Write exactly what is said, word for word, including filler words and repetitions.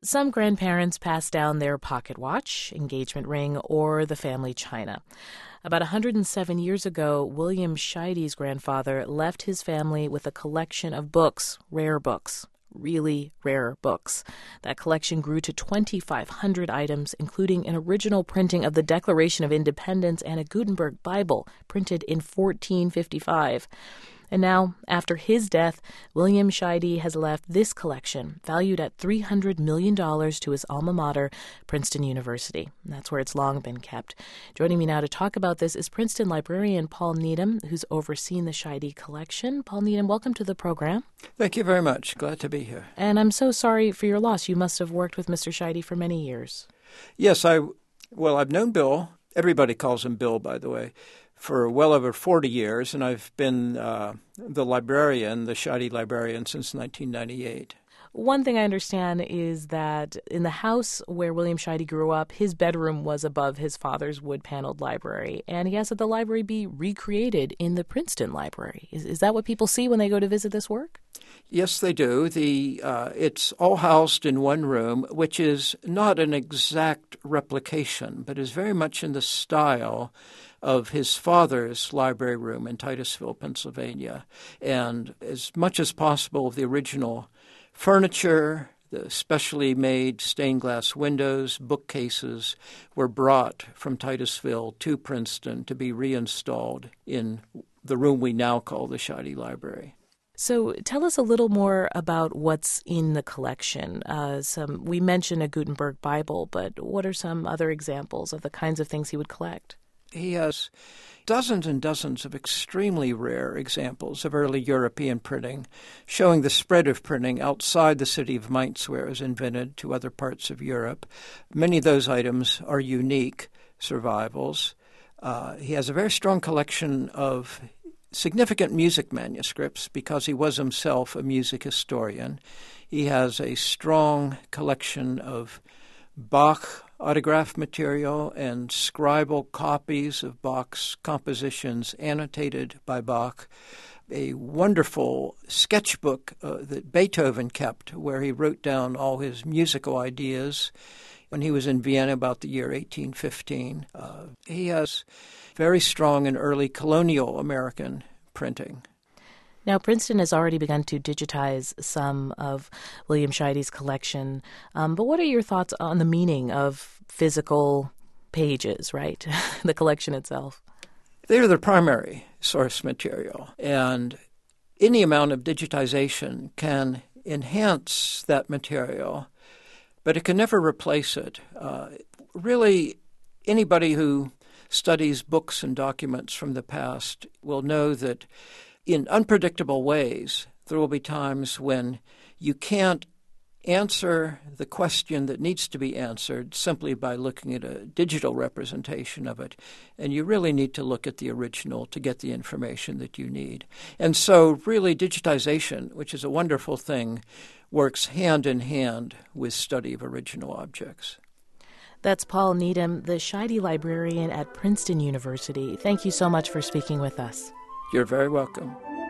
Some grandparents pass down their pocket watch, engagement ring, or the family china. About one hundred seven years ago, William Scheide's grandfather left his family with a collection of books, rare books, really rare books. That collection grew to twenty-five hundred items, including an original printing of the Declaration of Independence and a Gutenberg Bible printed in fourteen fifty-five. And now, after his death, William Scheide has left this collection, valued at three hundred million dollars, to his alma mater, Princeton University. And that's where it's long been kept. Joining me now to talk about this is Princeton librarian Paul Needham, who's overseen the Scheide collection. Paul Needham, welcome to the program. Thank you very much. Glad to be here. And I'm so sorry for your loss. You must have worked with Mister Scheide for many years. Yes, I. Well, I've known Bill. Everybody calls him Bill, by the way, for well over forty years, and I've been uh, the librarian, the Scheide librarian, since nineteen ninety-eight. One thing I understand is that in the house where William Scheide grew up, his bedroom was above his father's wood-paneled library, and he asked that the library be recreated in the Princeton Library. Is, is that what people see when they go to visit this work? Yes, they do. The uh, it's all housed in one room, which is not an exact replication, but is very much in the style of his father's library room in Titusville, Pennsylvania. And as much as possible, the original furniture, the specially made stained glass windows, bookcases were brought from Titusville to Princeton to be reinstalled in the room we now call the Scheide Library. So tell us a little more about what's in the collection. Uh, some we mentioned a Gutenberg Bible, but what are some other examples of the kinds of things he would collect? He has dozens and dozens of extremely rare examples of early European printing, showing the spread of printing outside the city of Mainz, where it was invented, to other parts of Europe. Many of those items are unique survivals. Uh, he has a very strong collection of significant music manuscripts because he was himself a music historian. He has a strong collection of Bach autograph material and scribal copies of Bach's compositions annotated by Bach, a wonderful sketchbook uh, that Beethoven kept where he wrote down all his musical ideas when he was in Vienna about the year eighteen fifteen. Uh, he has very strong and early colonial American printing. Now, Princeton has already begun to digitize some of William Scheide's collection, um, but what are your thoughts on the meaning of physical pages, right, the collection itself? They're the primary source material, and any amount of digitization can enhance that material, but it can never replace it. Uh, really, anybody who studies books and documents from the past will know that in unpredictable ways, there will be times when you can't answer the question that needs to be answered simply by looking at a digital representation of it, and you really need to look at the original to get the information that you need. And so really digitization, which is a wonderful thing, works hand in hand with study of original objects. That's Paul Needham, the Scheide librarian at Princeton University. Thank you so much for speaking with us. You're very welcome.